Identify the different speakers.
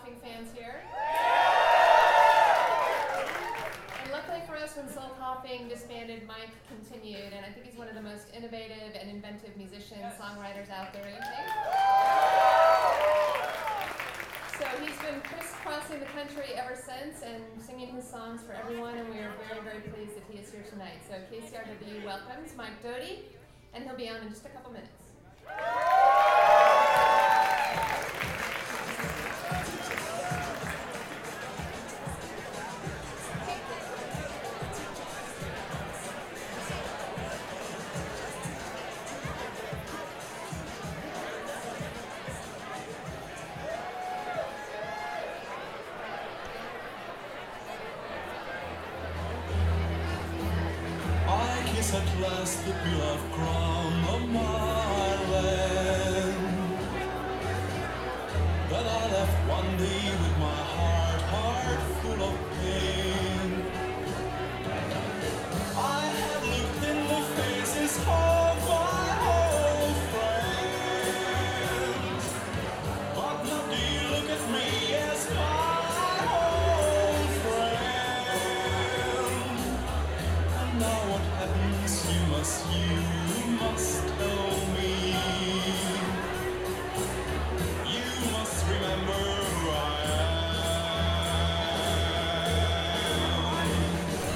Speaker 1: Hopping fans here. And luckily for us, when Soul Hopping disbanded, Mike continued, and I think he's one of the most innovative and inventive musicians, songwriters out there, don't you think? So he's been crisscrossing the country ever since and singing his songs for everyone, and we are very, very pleased that he is here tonight. So KCRW welcomes Mike Doughty, and he'll be on in just a couple minutes.
Speaker 2: At last the beloved crown of my land, that I left one day